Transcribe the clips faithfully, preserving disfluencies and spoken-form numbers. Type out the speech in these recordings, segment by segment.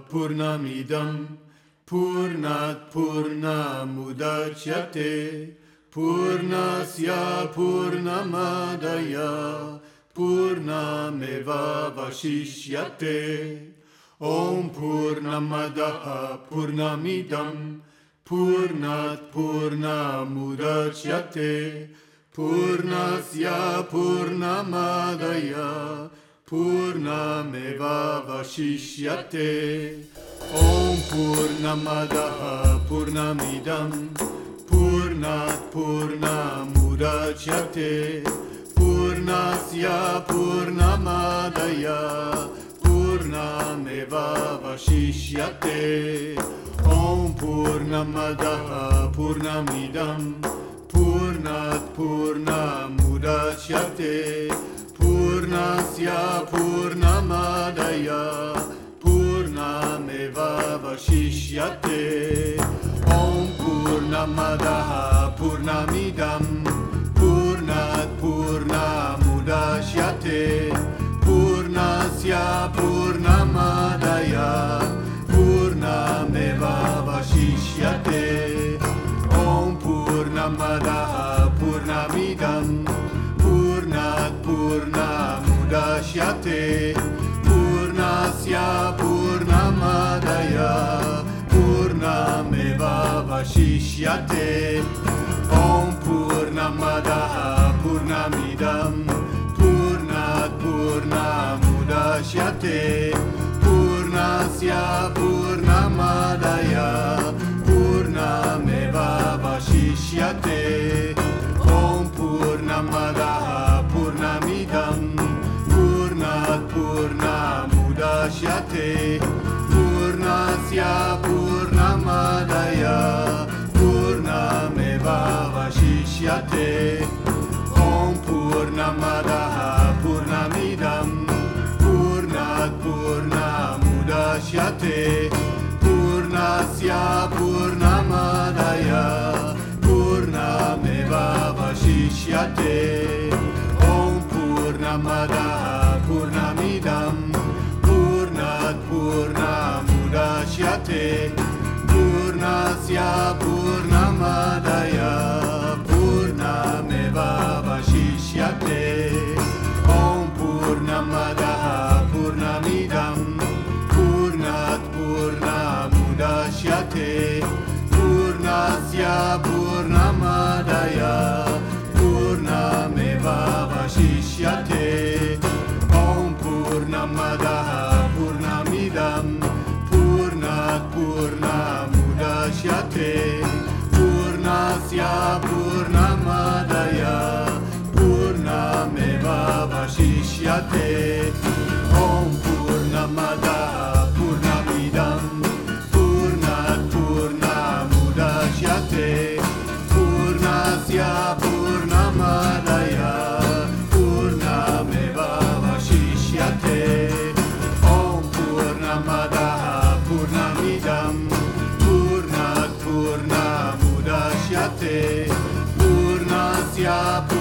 Purnamidam Purnat Purnamudachyate Purnasya Purnamadaya Purnameva Vashishyate Om Purnamadaha Purnamidam Purnat Purnamudachyate Purnasya Purnamadaya Purnameva Vashishyate Om Purnamadaha Purnamidam Purnat Purnamudachyate Purnasya Purnamadaya Purnameva Vashishyate Om Purnamadaha Purnamidam Purnat Purnamudachyate Purnasya Purnamadaya Purnameva Vashishyate Om Purnamadaha Purnamidam Purnat Purnamudachyate Purnasya Purnamadaya Purnameva Vashishyate Om Purnamadaha Purnamidam Purnat Purnamudachyate Purnasya Purnamadaya Purnameva Vashishyate Om Purnamadaha Purnamidam Purnat Purnamudachyate Purnasya Purnamadaya Purnameva Vashishyate Om Purnamadaha Purnamidam Purnat Purnamudachyate Purnasya Purnamadaya Purnameva Vashishyate Om Purnamadaha Purnamidam Purnat Purnamudachyate Purnasya Purnamadaya Purnameva Vashishyate Om Purnamadaha Purnamidam Purnat Purnamudachyate Purnasya Purnamadaya Purnameva Vashishyate Om Purnamadaha Purnamidam Purnat Purnamudachyate Purnasya Purnamadaya Purnameva Vashishyate Om Purnamadaha Purnamidam Purnat Purnamudachyate Purnasya Purnamadaya Purnameva Vashishyate Om Purnamadaha Purnamidam Purnat Purnamudachyate Purnasya Purnamadaya Purnameva Vashishyate Om Purnamadaha Purnamidam Purnat Purnamudachyate Purnasya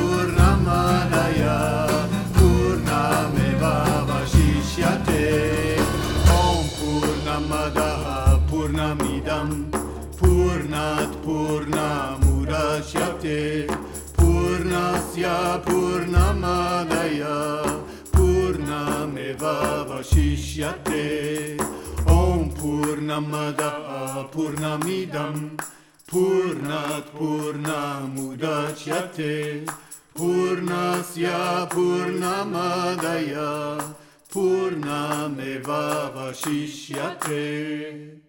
Purnamadaya Purnameva Vashishyate Om Purnamadaha Purnamidam Purnat Purnamudachyate Purnasya Purnamadaya Purnameva Vashishyate Om Purnamadaha Purnamidam Purnat Purnamudachyate Purnasya Purnamadaya Purnameva Vashishyate